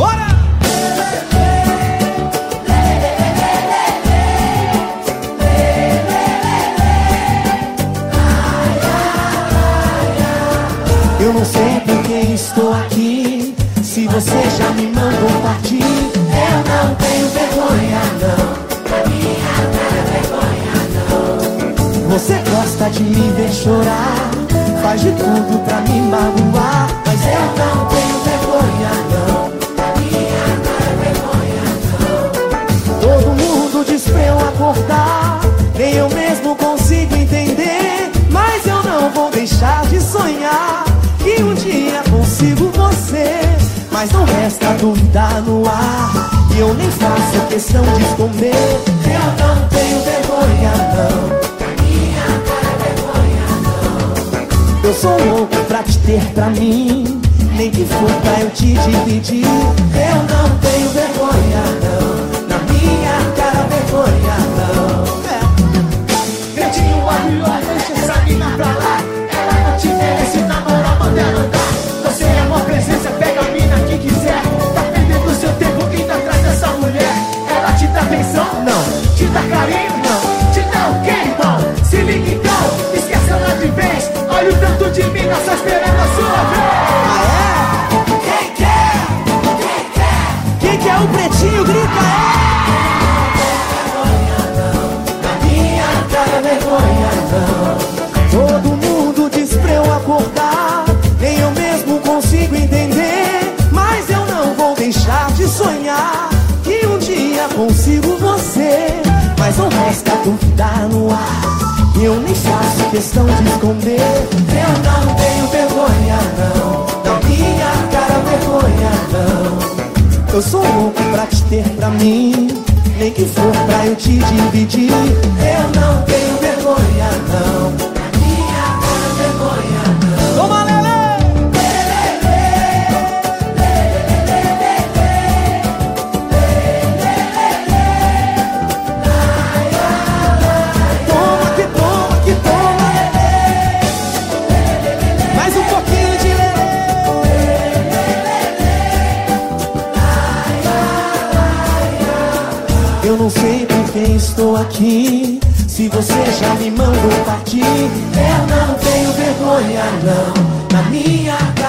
Bora! Eu não sei por que estou aqui, se você já me mandou partir. Eu não tenho vergonha não, a minha cara é vergonha não. Você gosta de me ver chorar, faz de tudo pra me magoar, mas eu não tenho vergonha não, a minha cara é vergonha não. Todo mundo diz pra eu acordar, nem eu mesmo consigo entender, mas eu não vou deixar de sonhar que um dia consigo você. Mas não resta dúvida no ar, e eu nem faço questão de esconder. Eu não tenho vergonha não, a minha cara é vergonha não. Eu sou louco pra te ter pra mim, nem que for pra eu te dividir. Eu não tenho vergonha não, na minha cara vergonha não. Pretinho, arruiou, deixa essa mina pra lá. Ela não te merece, namora, manda ela andar. Você é uma presença, pega a mina que quiser. Tá perdendo seu tempo indo atrás dessa mulher. Ela te dá atenção? Não. Te dá carinho? Não. Te dá o quê, irmão? Se liga então, esquece ela de vez. Olha o tanto de mina só esperando a sua vez. Ah, é? Quem quer? Quem quer? Quem que é o pretinho? Grita, é! Na minha cara vergonha não. Todo mundo diz pra eu acordar, nem eu mesmo consigo entender, mas eu não vou deixar de sonhar que um dia consigo você. Mas não resta dúvida no ar, e eu nem faço questão de esconder. Eu não tenho vergonha não, na minha cara vergonha não. Eu sou louco pra te ter pra mim, nem que for pra eu te dividir. Eu não tenho vergonha não, na minha cara vergonha não. Toma, Lelê! Toma que toma, que toma. Mais um pouquinho de Lelê. Eu não sei por que estou aqui, se você já me mandou partir. Eu não tenho vergonha não, na minha